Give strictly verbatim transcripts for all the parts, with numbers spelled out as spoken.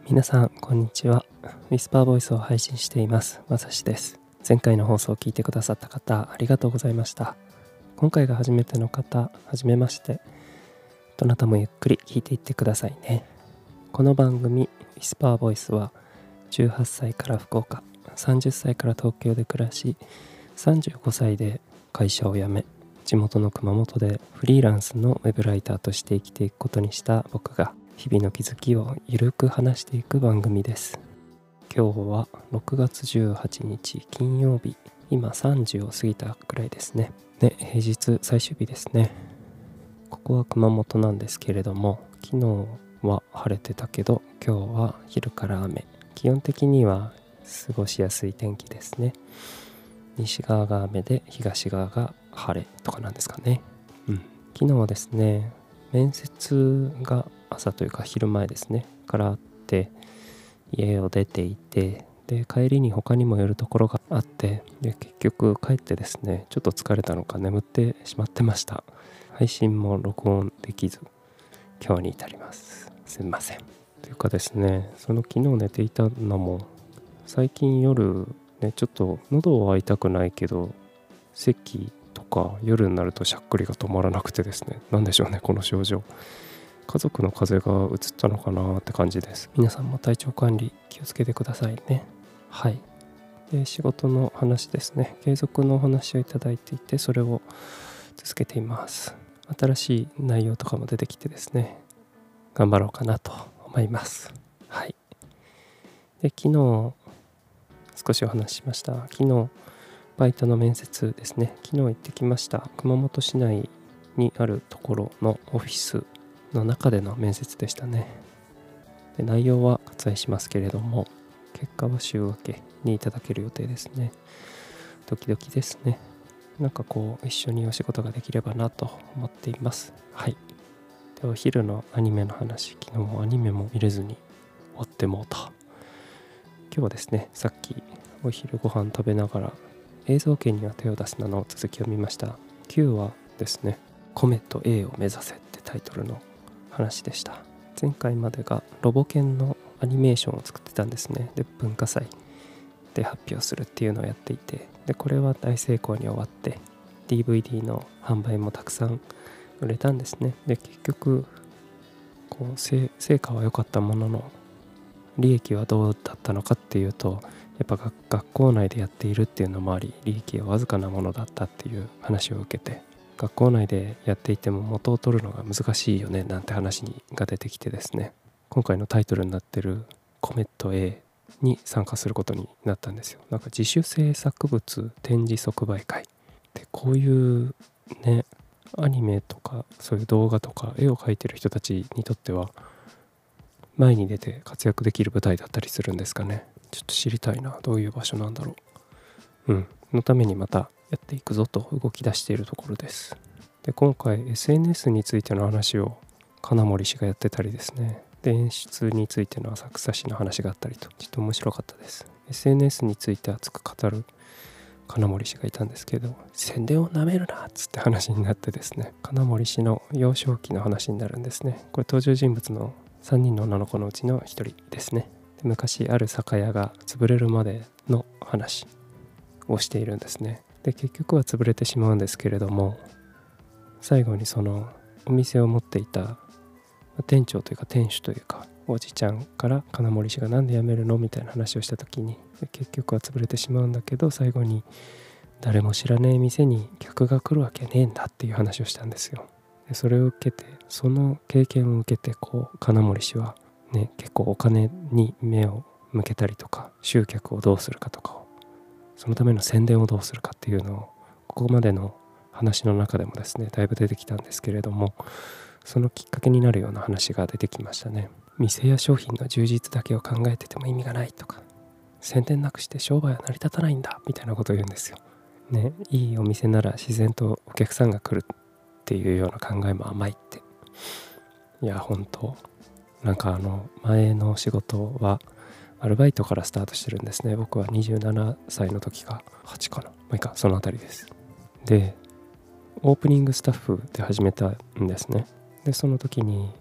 皆さんこんにちは。ウィスパーボイスを配信していますまさしです。前回の放送を聞いてくださった方ありがとうございました。今回が初めての方、はじめまして。どなたもゆっくり聞いていってくださいね。この番組ウィスパーボイスはじゅうはっさいから福岡、さんじゅっさいから東京で暮らし、さんじゅうごさいで会社を辞め、地元の熊本でフリーランスのウェブライターとして生きていくことにした僕が日々の気づきをゆるく話していく番組です。今日はろくがつじゅうはちにち金曜日、今さんじを過ぎたくらいですね。で、平日最終日ですね。ここは熊本なんですけれども、昨日は晴れてたけど今日は昼から雨。基本的には過ごしやすい天気ですね。西側が雨で東側が晴れとかなんですかね。うん。昨日はですね、面接が朝というか昼前ですねからあって、家を出ていて、で帰りに他にも寄るところがあって、で結局帰ってですね、ちょっと疲れたのか眠ってしまってました。配信も録音できず今日に至ります。すみません。というかですね、その昨日寝ていたのも最近夜ね、ちょっと喉は痛くないけど咳とか夜になるとしゃっくりが止まらなくてですね、なんでしょうねこの症状。家族の風邪がうつったのかなって感じです。皆さんも体調管理気をつけてくださいね。はい。で、仕事の話ですね。継続のお話をいただいていて、それを続けています。新しい内容とかも出てきてですね、頑張ろうかなと思います。はい。で、昨日少しお話ししました。昨日バイトの面接ですね。昨日行ってきました。熊本市内にあるところのオフィスの中での面接でしたね。で、内容は割愛しますけれども、結果は週明けにいただける予定ですね。ドキドキですね。なんかこう一緒にお仕事ができればなと思っています。はい。で、お昼のアニメの話、昨日もアニメも見れずに終わってもうた。今日はですね、さっきお昼ご飯食べながら映像圏には手を出すなの続きを見ました。きゅうわですね、コメット A を目指せってタイトルの話でした。前回までがロボ犬のアニメーションを作ってたんですね。で、文化祭で発表するっていうのをやっていて、でこれは大成功に終わって ディーブイディー の販売もたくさん売れたんですね。で、結局こう成果は良かったものの利益はどうだったのかっていうと、やっぱ学校内でやっているっていうのもあり、利益はわずかなものだったっていう話を受けて、学校内でやっていても元を取るのが難しいよねなんて話が出てきてですね、今回のタイトルになってるコメット A に参加することになったんですよ。なんか自主制作物展示即売会で、こういうね、アニメとかそういう動画とか絵を描いてる人たちにとっては前に出て活躍できる舞台だったりするんですかね。ちょっと知りたいな、どういう場所なんだろう。うんのためにまたやっていくぞと動き出しているところです。で、今回 エスエヌエス についての話を金森氏がやってたりですね、で演出についての浅草市の話があったりと、ちょっと面白かったです。 エスエヌエス について熱く語る金森氏がいたんですけど、宣伝をなめるなっつって話になってですね、金森氏の幼少期の話になるんですね。これ登場人物のさんにんの女の子のうちのひとりですね。で、昔ある酒屋が潰れるまでの話をしているんですね。で、結局は潰れてしまうんですけれども、最後にそのお店を持っていた店長というか店主というかおじちゃんから金森氏がなんで辞めるのみたいな話をした時に、結局は潰れてしまうんだけど、最後に誰も知らねえ店に客が来るわけねえんだっていう話をしたんですよ。で、それを受けて、その経験を受けて、こう金森氏はね、結構お金に目を向けたりとか、集客をどうするかとかを、そのための宣伝をどうするかっていうのをここまでの話の中でもですねだいぶ出てきたんですけれども、そのきっかけになるような話が出てきましたね。店や商品の充実だけを考えてても意味がないとか、宣伝なくして商売は成り立たないんだみたいなことを言うんですよね。いいお店なら自然とお客さんが来るっていうような考えも甘いって、いや本当なんかあの前の仕事はアルバイトからスタートしてるんですね。僕はにじゅうななさいの時かはちかな、まあいいか、そのあたりです。で、オープニングスタッフで始めたんですね。で、その時に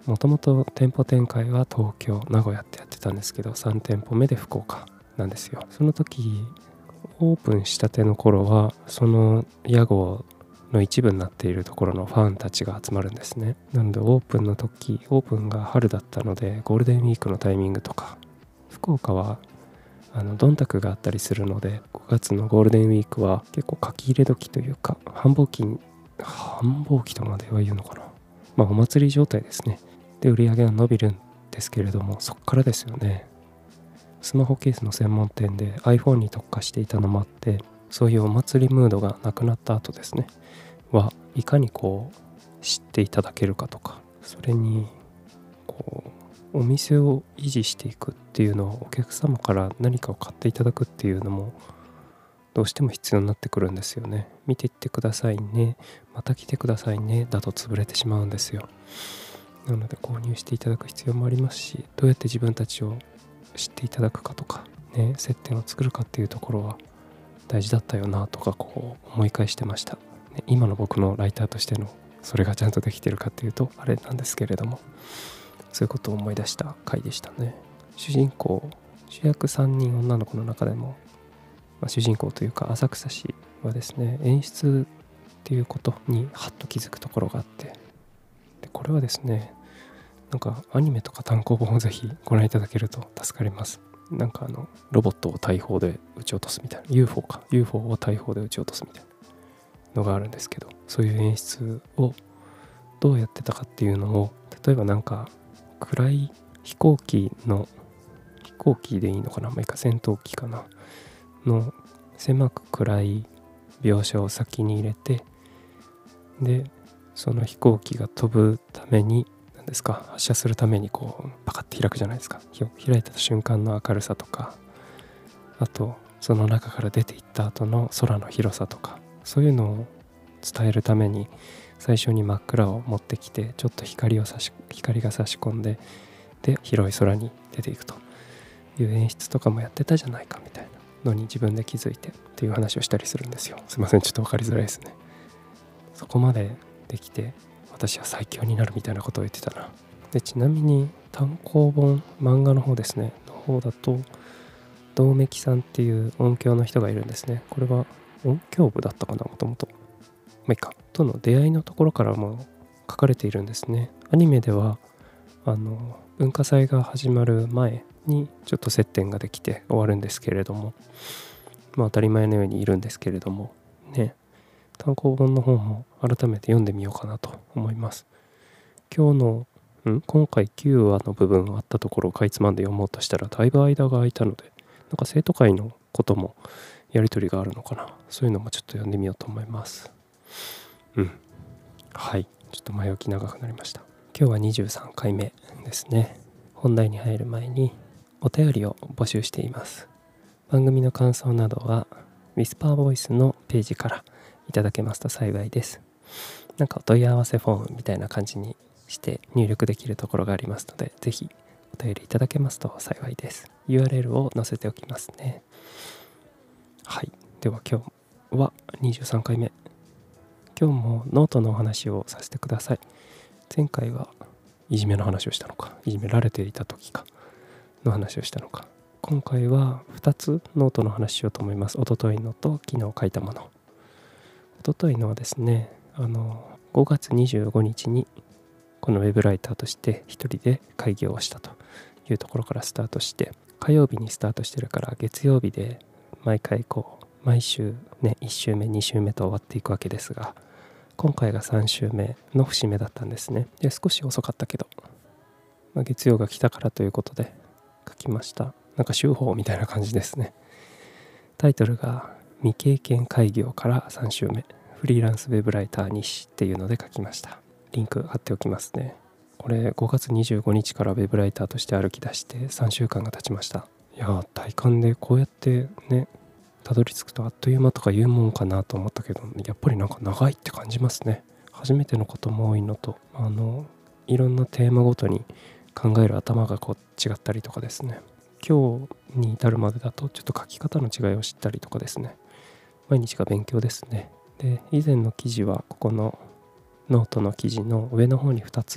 もともと店舗展開は東京、名古屋ってやってたんですけど、さん店舗目で福岡なんですよ。その時オープンしたての頃はその屋号の一部になっているところのファンたちが集まるんですね。なのでオープンの時、オープンが春だったのでゴールデンウィークのタイミングとか、福岡はあのどんたくがあったりするので、ごがつのゴールデンウィークは結構書き入れ時というか、繁忙期繁忙期とまでは言うのかな、まあお祭り状態ですね。で売り上げが伸びるんですけれども、そっからですよね。スマホケースの専門店で iPhone に特化していたのもあって、そういうお祭りムードがなくなった後ですねはいかにこう知っていただけるかとか、それにこうお店を維持していくっていうのは、お客様から何かを買っていただくっていうのもどうしても必要になってくるんですよね。見ていってくださいね、また来てくださいねだと潰れてしまうんですよ。なので購入していただく必要もありますし、どうやって自分たちを知っていただくかとかね、接点を作るかっていうところは大事だったよなとか、こう思い返してました、ね、今の僕のライターとしてのそれがちゃんとできてるかっていうとあれなんですけれども、そういうことを思い出した回でしたね。主人公主役さんにん女の子の中でも、まあ、主人公というか浅草市はですね、演出っていうことにハッと気づくところがあって、でこれはですね、なんかアニメとか単行本をぜひご覧いただけると助かります。なんかあのロボットを大砲で撃ち落とすみたいな、 ユーフォー か ユーフォー を大砲で撃ち落とすみたいなのがあるんですけど、そういう演出をどうやってたかっていうのを、例えばなんか暗い飛行機の飛行機でいいのかな、まあいいか、戦闘機かなの狭く暗い描写を先に入れて、でその飛行機が飛ぶために何ですか、発射するためにこうパカッて開くじゃないですか。開いた瞬間の明るさとか、あとその中から出ていった後の空の広さとか、そういうのを伝えるために最初に真っ暗を持ってきて、ちょっと光を差し光が差し込んで、で広い空に出ていくという演出とかもやってたじゃないかみたいなのに自分で気づいてっていう話をしたりするんですよ。すいません、ちょっと分かりづらいですね。そこまでできて私は最強になるみたいなことを言ってたな。でちなみに単行本漫画の方ですねの方だと、道めきさんっていう音響の人がいるんですね。これは音響部だったかな、もともと。まあいいか、との出会いのところからも書かれているんですね。アニメではあの文化祭が始まる前にちょっと接点ができて終わるんですけれども、まあ当たり前のようにいるんですけれどもね、単行本の方も改めて読んでみようかなと思います。今日のん今回きゅうわの部分があったところをかいつまんで読もうとしたらだいぶ間が空いたので、なんか生徒会のこともやり取りがあるのかな、そういうのもちょっと読んでみようと思います。うんはい、ちょっと前置き長くなりました。今日はにじゅうさんかいめですね。本題に入る前にお便りを募集しています。番組の感想などはウィスパーボイスのページからいただけますと幸いです。なんかお問い合わせフォームみたいな感じにして入力できるところがありますので、ぜひお便りいただけますと幸いです。 ユーアールエル を載せておきますね。はい、では今日はにじゅうさんかいめ。今日もノートのお話をさせてください。前回はいじめの話をしたのか、いじめられていた時かの話をしたのか、今回はふたつノートの話しようと思います。一昨日のと昨日書いたもの。一昨日のはですね、あのごがつにじゅうごにちにこのウェブライターとして一人で会議をしたというところからスタートして、火曜日にスタートしてるから月曜日で毎回こう毎週ねいち週目に週目と終わっていくわけですが、今回がさん週目の節目だったんですね。で少し遅かったけど、まあ、月曜が来たからということで書きました。なんか週報みたいな感じですね。タイトルが未経験開業からさん週目、フリーランスウェブライター西っていうので書きました。リンク貼っておきますね。これごがつにじゅうごにちからウェブライターとして歩き出してさんしゅうかんが経ちました。いやー、体感でこうやってねたどり着くとあっという間とか言うもんかなと思ったけど、やっぱりなんか長いって感じますね。初めてのことも多いのと、あのいろんなテーマごとに考える頭がこう違ったりとかですね、今日に至るまでだとちょっと書き方の違いを知ったりとかですね、毎日が勉強ですね。で以前の記事はここのノートの記事の上の方にふたつ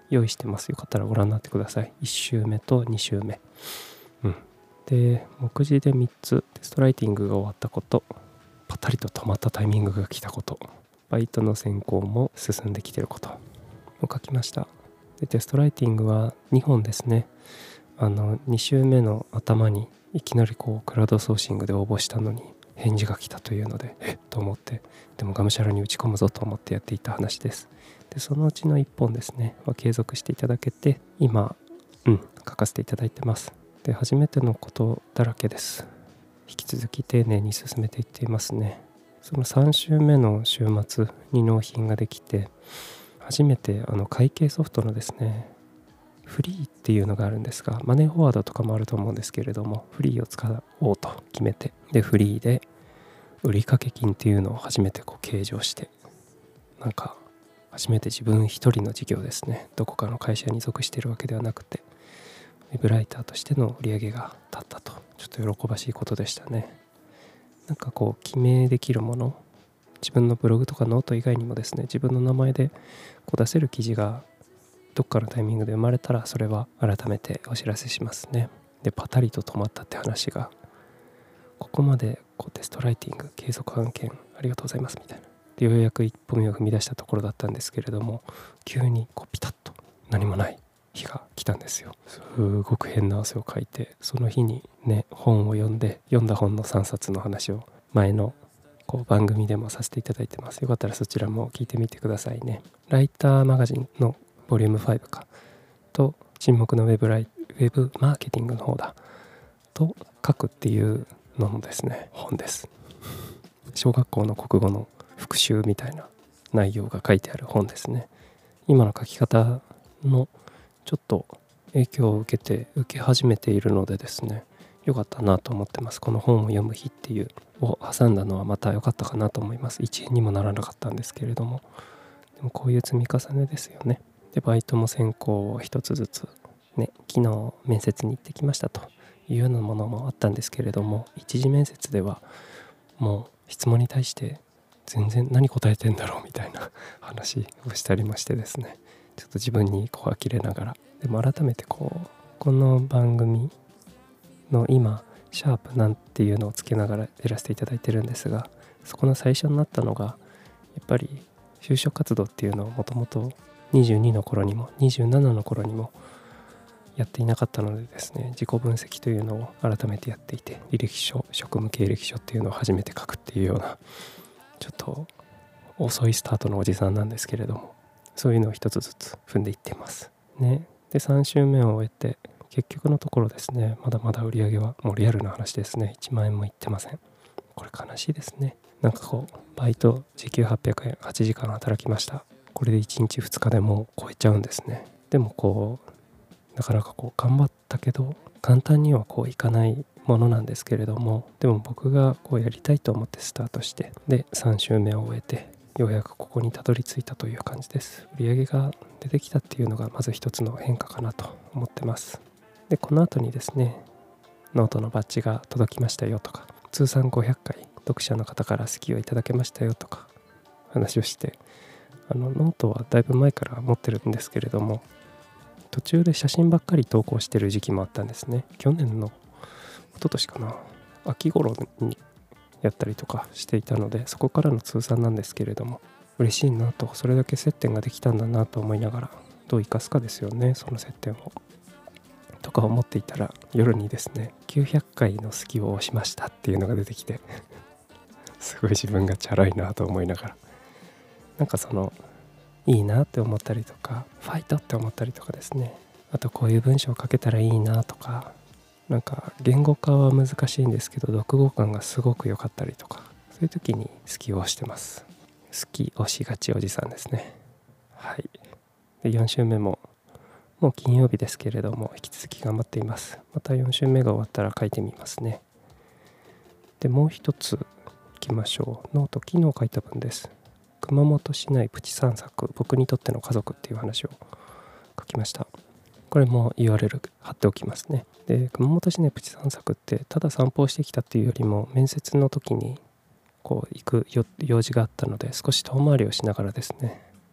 用意してます。よかったらご覧になってください。いち週目とに週目。うん。で、目次でみっつ、テストライティングが終わったこと、パタリと止まったタイミングが来たこと、バイトの選考も進んできてることを書きました。で、テストライティングはにほんですね。あのに週目の頭にいきなりこうクラウドソーシングで応募したのに返事が来たというので、えっと思って、でもがむしゃらに打ち込むぞと思ってやっていた話です。で、そのうちのいっぽんですねは継続していただけて、今うん書かせていただいてます。で、初めてのことだらけです。引き続き丁寧に進めていっていますね。そのさん週目の週末に納品ができて、初めてあの会計ソフトのですね、フリーっていうのがあるんですが、マネーフォワードとかもあると思うんですけれども、フリーを使おうと決めて、でフリーで売掛金っていうのを初めてこう計上して、なんか初めて自分一人の事業ですね、どこかの会社に属しているわけではなくて、ウェブライターとしての売り上げが立ったと、ちょっと喜ばしいことでしたね。なんかこう記名できるもの、自分のブログとかノート以外にもですね、自分の名前でこう出せる記事がどっかのタイミングで生まれたら、それは改めてお知らせしますね。で、パタリと止まったって話が、ここまでこうテストライティング継続案件ありがとうございますみたいなで、ようやく一歩目を踏み出したところだったんですけれども、急にこうピタッと何もない日が来たんですよ。すごく変な汗をかいて、その日にね、本を読んで、読んだ本のさんさつの話を前のこう番組でもさせていただいてます。よかったらそちらも聞いてみてくださいね。ライターマガジンのボリュームファイブかと、沈黙のウェブライウェブマーケティングの方だと書くっていうののですね、本です。小学校の国語の復習みたいな内容が書いてある本ですね。今の書き方のちょっと影響を受けて受け始めているのでですね、良かったなと思ってます。この本を読む日っていうを挟んだのはまた良かったかなと思います。いちえんにもならなかったんですけれども、でもこういう積み重ねですよね。で、バイトも選考を一つずつね、昨日面接に行ってきましたというようなものもあったんですけれども、一次面接ではもう質問に対して全然何答えてんだろうみたいな話をしたりましてですね、ちょっと自分にこう呆れながら、でも改めてこうこの番組の今シャープなんていうのをつけながらやらせていただいてるんですが、そこの最初になったのがやっぱり就職活動っていうのをもともとにじゅうにの頃にもにじゅうななの頃にもやっていなかったのでですね、自己分析というのを改めてやっていて、履歴書、職務経歴書っていうのを初めて書くっていうような、ちょっと遅いスタートのおじさんなんですけれども、そういうのを一つずつ踏んでいっていますね。で、さん週目を終えて結局のところですね、まだまだ売り上げはもうリアルな話ですね、いちまんえんもいってません。これ悲しいですね。なんかこうバイト時給はっぴゃくえん、はちじかん働きました。これでいちにちふつかでもう超えちゃうんですね。でもこうなかなかこう頑張ったけど簡単にはこういかないものなんですけれども、でも僕がこうやりたいと思ってスタートして、でさん週目を終えてようやくここにたどり着いたという感じです。売り上げが出てきたっていうのがまず一つの変化かなと思ってます。で、この後にですね、ノートのバッジが届きましたよとか、通算ごひゃっかい読者の方から好きをいただけましたよとか話をして、あのノートはだいぶ前から持ってるんですけれども、途中で写真ばっかり投稿してる時期もあったんですね。去年の一昨年かな、秋頃にやったりとかしていたので、そこからの通算なんですけれども、嬉しいなと、それだけ接点ができたんだなと思いながら、どう生かすかですよね、その接点をとか思っていたら、夜にですねきゅうひゃっかいの好きを押しましたっていうのが出てきてすごい自分がチャラいなと思いながら、なんかそのいいなって思ったりとか、ファイトって思ったりとかですね、あとこういう文章を書けたらいいなとか、なんか言語化は難しいんですけど読後感がすごく良かったりとか、そういう時に好きを押してます。好き押しがちおじさんですね。はい。で、よん週目ももう金曜日ですけれども引き続き頑張っています。またよん週目が終わったら書いてみますね。で、もう一ついきましょう。ノート昨日書いた文です。熊本市内プチ散策、僕にとっての家族っていう話を書きました。これも ユーアールエル 貼っておきますね。で、熊本市内プチ散策ってただ散歩をしてきたっていうよりも、面接の時にこう行く用事があったので、少し遠回りをしながらですね、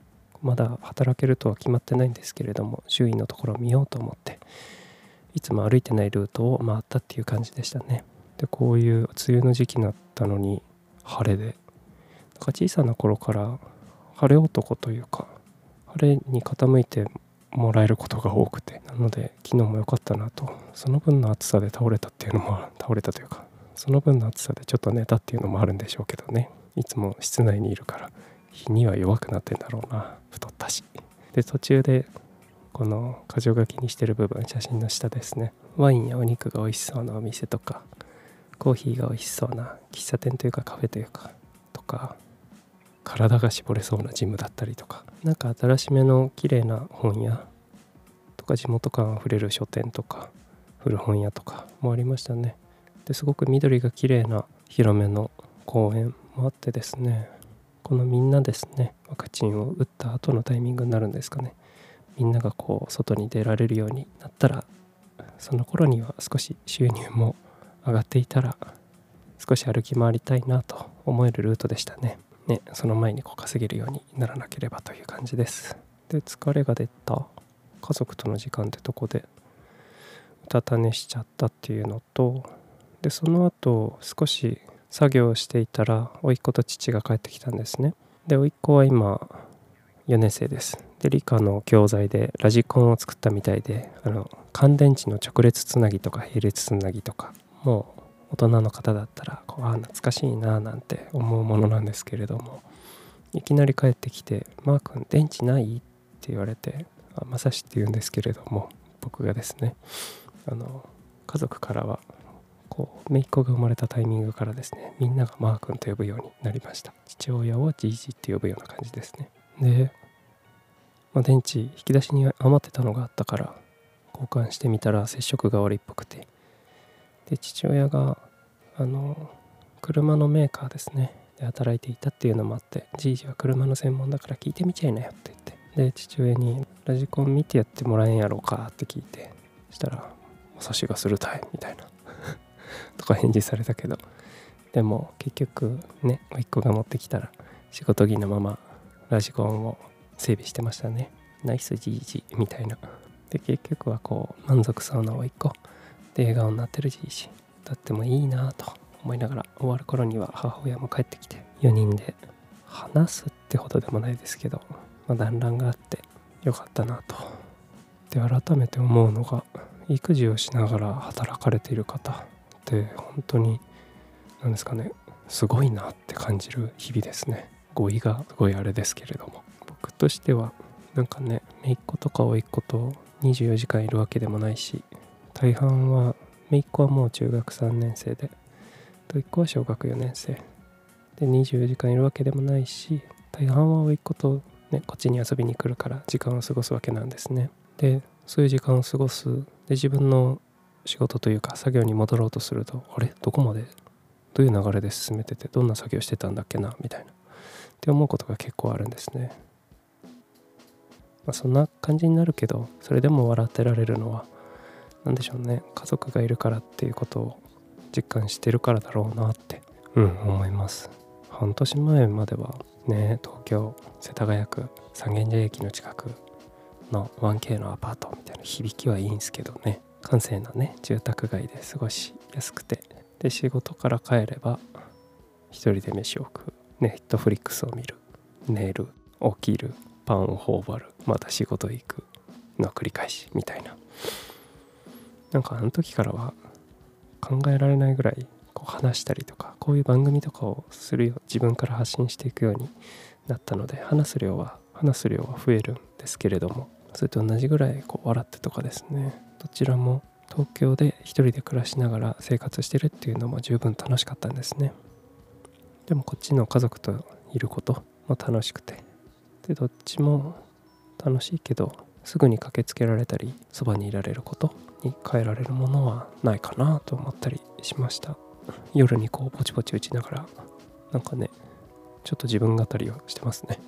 まだ働けるとは決まってないんですけれども、周囲のところを見ようと思っていつも歩いてないルートを回ったっていう感じでしたね。でこういう梅雨の時期になったのに晴れで、なんか小さな頃から晴れ男というか晴れに傾いてもらえることが多くて、なので昨日も良かったなと。その分の暑さで倒れたっていうのも倒れたというかその分の暑さでちょっと寝たっていうのもあるんでしょうけどね。いつも室内にいるから日には弱くなってんだろうな、太ったし。で途中でこの箇条書きにしてる部分、写真の下ですね、ワインやお肉が美味しそうなお店とかコーヒーが美味しそうな喫茶店というかカフェというかとか、体が絞れそうなジムだったりとか、なんか新しめの綺麗な本屋とか地元感あふれる書店とか古本屋とかもありましたね。ですごく緑が綺麗な広めの公園もあってですね、このみんなですね、ワクチンを打った後のタイミングになるんですかね、みんながこう外に出られるようになったら、その頃には少し収入も上がっていたら少し歩き回りたいなと思えるルートでしたね。ね、その前にこう稼げるようにならなければという感じです。で疲れが出た家族との時間ってとこでうたた寝しちゃったっていうのと、でその後少し作業をしていたら甥っ子と父が帰ってきたんですね。で甥っ子は今よねん生です。で理科の教材でラジコンを作ったみたいで、あの乾電池の直列つなぎとか並列つなぎとか、もう大人の方だったらこうあ懐かしいななんて思うものなんですけれども、いきなり帰ってきて「マー君電池ない?」って言われて、あまさしって言うんですけれども、僕がですね、あの家族からはこう姪っ子が生まれたタイミングからですね、みんながマー君と呼ぶようになりました。父親をじいじって呼ぶような感じですね。で、まあ、電池引き出しに余ってたのがあったから交換してみたら接触が悪いっぽくて、で父親があの車のメーカーですねで働いていたっていうのもあって、じいじは車の専門だから聞いてみちゃいなよって言って、で父親にラジコン見てやってもらえんやろうかって聞いて、したら「察しがするたい」みたいなとか返事されたけど、でも結局ね、甥っ子が持ってきたら仕事着のままラジコンを整備してましたね。ナイスじいじみたいな。で結局はこう満足そうな甥っ子で笑顔になってるじいじだってもいいなと思いながら、終わる頃には母親も帰ってきてよにんで話すってほどでもないですけど、まあ、団らんがあってよかったなと。で改めて思うのが、育児をしながら働かれている方って本当に何ですかね、すごいなって感じる日々ですね。語彙がすごいあれですけれども、僕としてはなんかね、姪っ子とか甥っ子とにじゅうよじかんいるわけでもないし、大半は姪っ子はもう中学さんねん生で、甥っ子は小学よねん生でにじゅうよじかんいるわけでもないし、大半は甥っ子と、ね、こっちに遊びに来るから時間を過ごすわけなんですね。でそういう時間を過ごす。で自分の仕事というか作業に戻ろうとすると、あれどこまでどういう流れで進めてて、どんな作業してたんだっけなみたいなって思うことが結構あるんですね。まあ、そんな感じになるけど、それでも笑ってられるのは何でしょうね、家族がいるからっていうことを実感してるからだろうなってうん思います。半年前まではね、東京世田谷区三軒茶屋駅の近くの ワンケー のアパートみたいな響きはいいんですけどね、閑静なね住宅街で過ごしやすくて、で仕事から帰れば一人で飯を食う、ネットフリックスを見る、寝る、起きる、パンを頬張る、また仕事へ行くの繰り返しみたいな。なんかあの時からは考えられないぐらいこう話したりとか、こういう番組とかをするよう自分から発信していくようになったので、話す量は話す量は増えるんですけれども、それと同じぐらいこう笑ってとかですね、どちらも東京で一人で暮らしながら生活してるっていうのも十分楽しかったんですね。でもこっちの家族といることも楽しくて、でどっちも楽しいけどすぐに駆けつけられたりそばにいられることに変えられるものはないかなと思ったりしました。夜にこうポチポチ打ちながらなんかね、ちょっと自分語りをしてますね。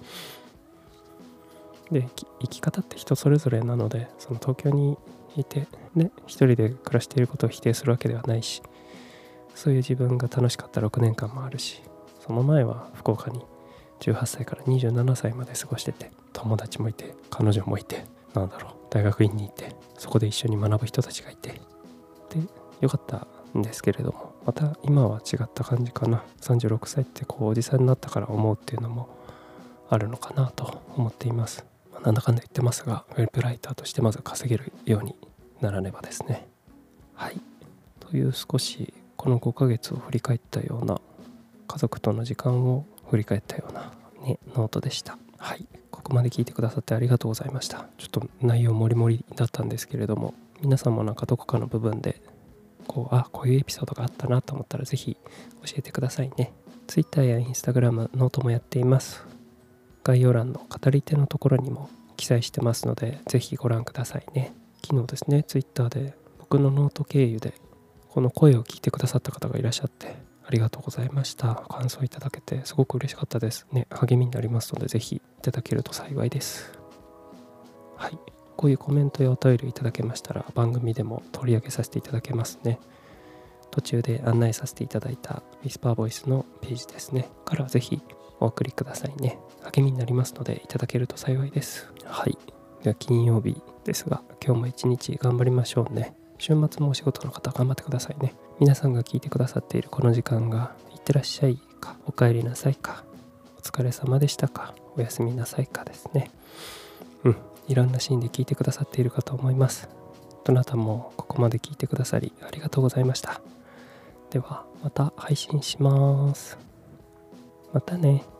で生き方って人それぞれなので、その東京にいてね一人で暮らしていることを否定するわけではないし、そういう自分が楽しかったろくねんかんもあるし、その前は福岡にじゅうはっさいからにじゅうななさいまで過ごしてて、 友達もいて、彼女もいて、なんだろう、大学院にいて、そこで一緒に学ぶ人たちがいて、でよかったんですけれども、また今は違った感じかな。さんじゅうろくさいってこうおじさんになったから思うっていうのもあるのかなと思っています。まあ、なんだかんだ言ってますが、ウェブライターとしてまず稼げるようにならねばですね。はい、という少しこのごかげつを振り返ったような、家族との時間を振り返ったような、ね、ノートでした。はい、ここまで聞いてくださってありがとうございました。ちょっと内容もりもりだったんですけれども、皆さんもなんかどこかの部分でこうあこういうエピソードがあったなと思ったらぜひ教えてくださいね。 Twitter や Instagram、 ノートもやっています。概要欄の語り手のところにも記載してますので、ぜひご覧くださいね。昨日ですね、Twitter で僕のノート経由でこの声を聞いてくださった方がいらっしゃって、ありがとうございました。感想いただけてすごく嬉しかったですね。励みになりますので、ぜひいただけると幸いです。はい、こういうコメントやお便りいただけましたら番組でも取り上げさせていただけますね。途中で案内させていただいた Whisper Voice のページですねからぜひお送りくださいね。励みになりますのでいただけると幸いです。はい、では金曜日ですが、今日も一日頑張りましょうね。週末もお仕事の方頑張ってくださいね。皆さんが聞いてくださっているこの時間がいってらっしゃいか、お帰りなさいか、お疲れ様でしたか、おやすみなさいかですね。うんいろんなシーンで聞いてくださっているかと思います。どなたもここまで聞いてくださりありがとうございました。ではまた配信します。またね。